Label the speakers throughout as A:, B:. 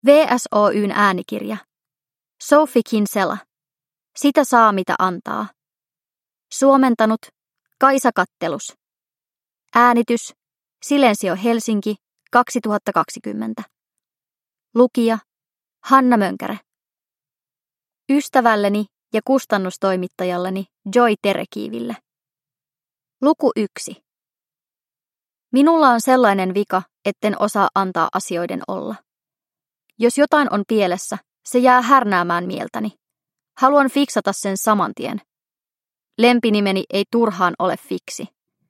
A: VSOY:n äänikirja. Sophie Kinsella. Sitä saa mitä antaa. Suomentanut Kaisa Kattelus. Äänitys Silensio Helsinki 2020. Lukija Hanna Mönkäre. Ystävälleni ja kustannustoimittajalleni Joy Terekiiville. Luku 1. Minulla on sellainen vika, etten osaa antaa asioiden olla. Jos jotain on pielessä, se jää härnäämään mieltäni. Haluan fiksata sen saman tien. Lempinimeni ei turhaan ole fiksi.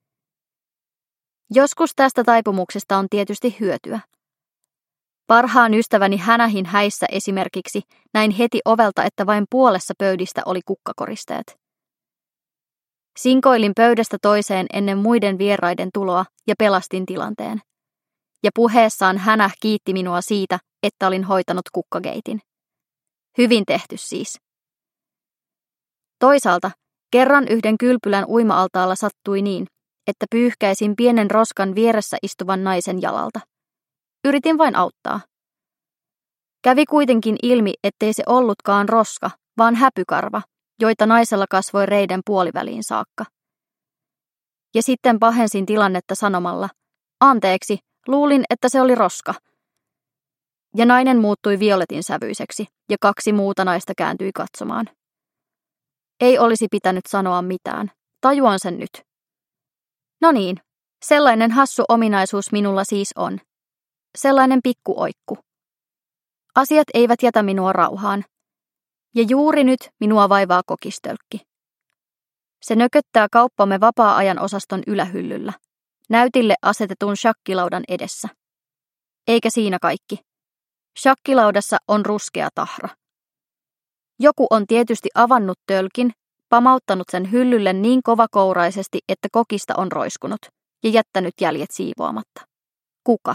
A: Joskus tästä taipumuksesta on tietysti hyötyä. Parhaan ystäväni Hänähin häissä esimerkiksi näin heti ovelta, että vain puolessa pöydistä oli kukkakoristeet. Sinkoilin pöydästä toiseen ennen muiden vieraiden tuloa ja pelastin tilanteen. Ja puheessaan Hänä kiitti minua siitä, että olin hoitanut kukkageitin. Hyvin tehty siis. Toisaalta kerran yhden kylpylän uima-altaalla sattui niin, että pyyhkäisin pienen roskan vieressä istuvan naisen jalalta. Yritin vain auttaa. Kävi kuitenkin ilmi, ettei se ollutkaan roska, vaan häpykarva, joita naisella kasvoi reiden puoliväliin saakka. Ja sitten pahensin tilannetta sanomalla, anteeksi, luulin, että se oli roska. Ja nainen muuttui violetin sävyiseksi, ja 2 muuta naista kääntyi katsomaan. Ei olisi pitänyt sanoa mitään. Tajuan sen nyt. No niin, sellainen hassu ominaisuus minulla siis on. Sellainen pikkuoikku. Asiat eivät jätä minua rauhaan. Ja juuri nyt minua vaivaa kokistölkki. Se nököttää kauppamme vapaa-ajan osaston ylähyllyllä, näytille asetetun shakkilaudan edessä. Eikä siinä kaikki. Shakkilaudassa on ruskea tahra. Joku on tietysti avannut tölkin, pamauttanut sen hyllylle niin kovakouraisesti, että kokista on roiskunut ja jättänyt jäljet siivoamatta. Kuka?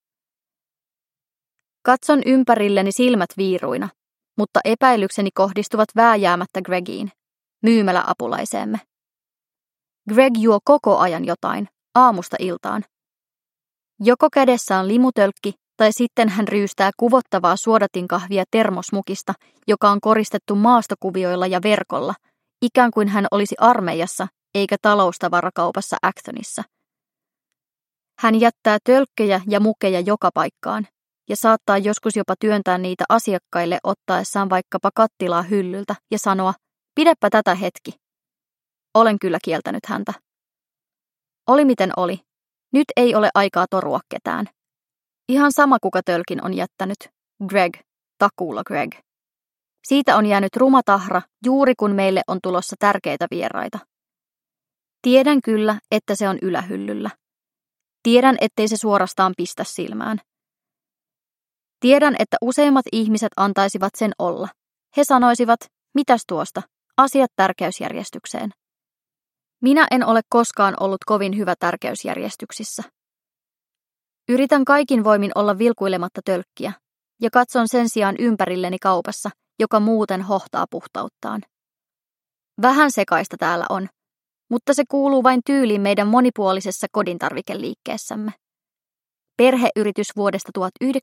A: Katson ympärilleni silmät viiruina, mutta epäilykseni kohdistuvat vääjäämättä Gregiin, myymäläapulaiseemme. Greg juo koko ajan jotain, aamusta iltaan. Joko kädessä on limutölkki, tai sitten hän ryystää kuvottavaa suodatinkahvia termosmukista, joka on koristettu maastokuvioilla ja verkolla, ikään kuin hän olisi armeijassa eikä taloustavarakauppassa Actonissa. Hän jättää tölkkejä ja mukeja joka paikkaan, ja saattaa joskus jopa työntää niitä asiakkaille ottaessaan vaikkapa kattilaa hyllyltä ja sanoa, pidäpä tätä hetki. Olen kyllä kieltänyt häntä. Oli miten oli. Nyt ei ole aikaa torua ketään. Ihan sama kuka tölkin on jättänyt. Greg, takuulla Greg. Siitä on jäänyt ruma tahra juuri kun meille on tulossa tärkeitä vieraita. Tiedän kyllä, että se on ylähyllyllä. Tiedän, ettei se suorastaan pistä silmään. Tiedän, että useimmat ihmiset antaisivat sen olla. He sanoisivat, mitäs tuosta, asiat tärkeysjärjestykseen. Minä en ole koskaan ollut kovin hyvä tärkeysjärjestyksissä. Yritän kaikin voimin olla vilkuilematta tölkkiä, ja katson sen sijaan ympärilleni kaupassa, joka muuten hohtaa puhtauttaan. Vähän sekaista täällä on, mutta se kuuluu vain tyyliin meidän monipuolisessa kodintarvikeliikkeessämme. Perheyritys vuodesta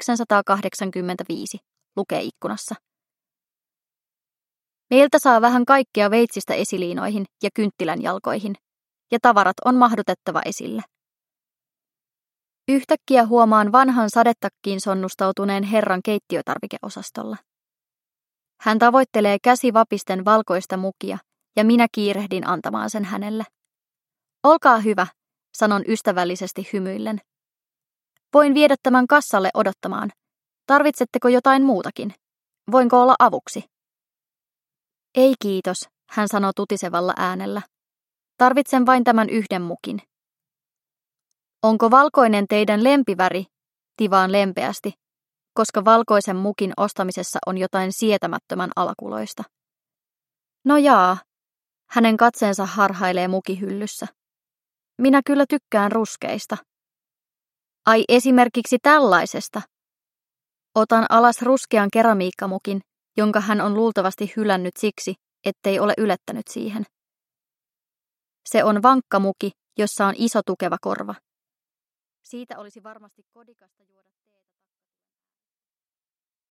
A: 1985, lukee ikkunassa. Meiltä saa vähän kaikkea veitsistä esiliinoihin ja kynttilän jalkoihin, ja tavarat on mahdutettava esille. Yhtäkkiä huomaan vanhan sadetakkiin sonnustautuneen herran keittiötarvikeosastolla. Hän tavoittelee käsi vapisten valkoista mukia, ja minä kiirehdin antamaan sen hänelle. Olkaa hyvä, sanon ystävällisesti hymyillen. Voin viedä tämän kassalle odottamaan. Tarvitsetteko jotain muutakin? Voinko olla avuksi? Ei kiitos, hän sanoo tutisevalla äänellä. Tarvitsen vain tämän yhden mukin. Onko valkoinen teidän lempiväri? Tivaan lempeästi, koska valkoisen mukin ostamisessa on jotain sietämättömän alakuloista. No jaa, hänen katseensa harhailee mukihyllyssä. Minä kyllä tykkään ruskeista. Ai esimerkiksi tällaisesta. Otan alas ruskean keramiikkamukin, jonka hän on luultavasti hylännyt siksi, ettei ole ylettänyt siihen. Se on vankka muki, jossa on iso tukeva korva. Siitä olisi varmasti kodikasta juoda